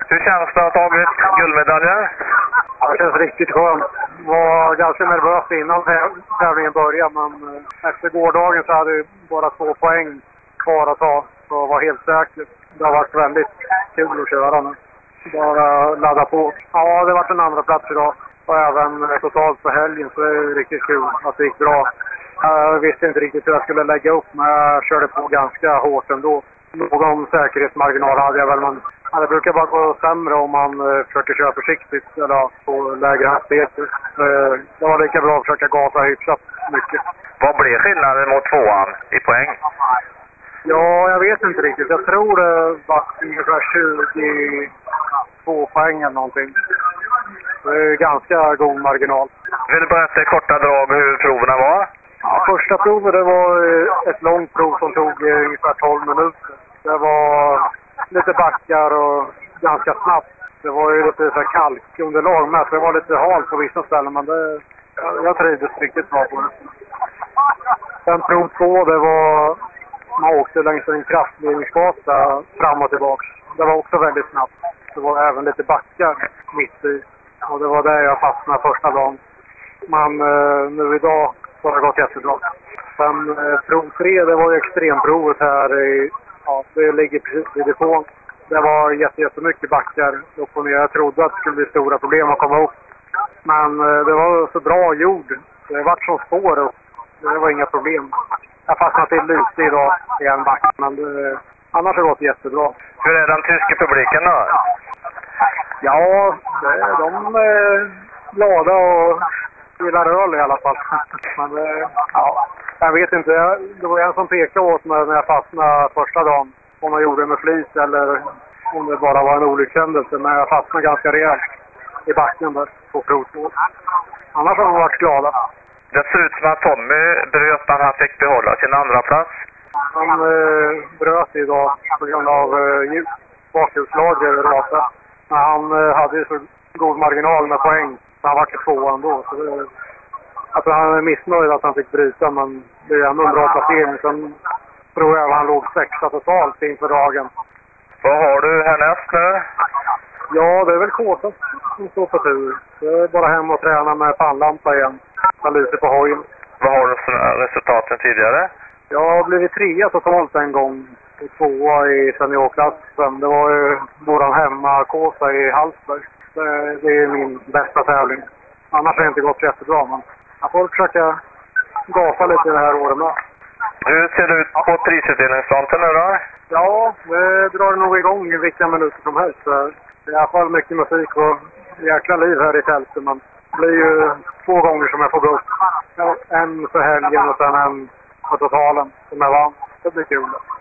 Hur känns det att ha tagit guldmedaljen? Det känns riktigt skönt. Var ganska nervös innan tävlingen började, men efter gårdagen så hade jag bara 2 poäng kvar att ta. Så var helt säker. Det har varit väldigt kul att köra nu. Bara ladda på. Ja, det har varit en andra plats idag. Och även totalt på helgen, så det är riktigt kul att det gick bra. Jag visste inte riktigt hur jag skulle lägga upp, men jag körde på ganska hårt ändå. Någon säkerhetsmarginal hade jag väl, men det brukar bara gå sämre om man försöker köra försiktigt eller på lägre hastigheter. Det var lika bra att försöka gasa hyfsat mycket. Vad blev skillnaden mot 2an i poäng? Ja, jag vet inte riktigt. Jag tror det var ungefär 22 poäng eller någonting. Det är ganska god marginal. Vill du berätta i korta drag hur proverna var? Ja, första provet det var ett långt prov som tog ungefär 12 minuter. Det var lite backar och ganska snabbt. Det var ju lite så här kalkunderlag med, så det var lite halt på vissa ställen, men jag trivdes riktigt bra på det. Sen prov 2, det var man åkte längs en kraftledningsgata fram och tillbaka. Det var också väldigt snabbt. Det var även lite backar mitt i. Och det var där jag fastnade första dagen. Men nu idag så har det gått jättebra. Sen prov 3, det var ju extremprovet här. Det ligger precis vid depån. Det var jättemycket backar upp och ner. Jag trodde att det skulle bli stora problem att komma upp. Men det var så bra jord. Det var som spår upp. Det var inga problem. Jag fastnade till lite idag i en back, men annars har det gått jättebra. Hur är den tyska publiken då? Ja, de är glada och gillar öl i alla fall. Men ja, jag vet inte. Det var en som pekade åt mig när jag fastnade första dagen. Om jag gjorde det med flit eller om det bara var en olyckshändelse. Men jag fastnade ganska rejält i backen där på provspår. Annars har de varit glada. Det ser ut som att Tommy bröt när han fick behålla sin andra plats. Han bröt idag på grund av bakhjulslager rasa. Men han hade ju så god marginal med poäng. Så han var till 2 ändå. Så alltså han är missnöjd att han fick bryta, men det är ändå en bra placering. Sen tror jag att han låg 6 totalt inför dagen. Vad har du härnäst nu? Ja, det är väl Kåsa som står på tur. Det är bara hem och träna med pannlampa igen. Ta lite på hojen. Vad har du för resultaten tidigare? Jag har blivit 3 totalt en gång. Och 2 i seniorklassen. Det var ju våran hemma-Kåsa i Hallsberg. Det är min bästa tävling. Annars har det inte gått jättebra, men jag får försöka gasa lite det här året med. Hur ser det ut på prisutdelningsfronten nu då? Ja, det drar nog igång i vilka minuter som helst. Det är i alla fall mycket musik och jäkla liv här i fältet. Men det blir ju 2 gånger som jag får gå upp. En för helgen och sen en för totalen som jag vann. Det blir kul.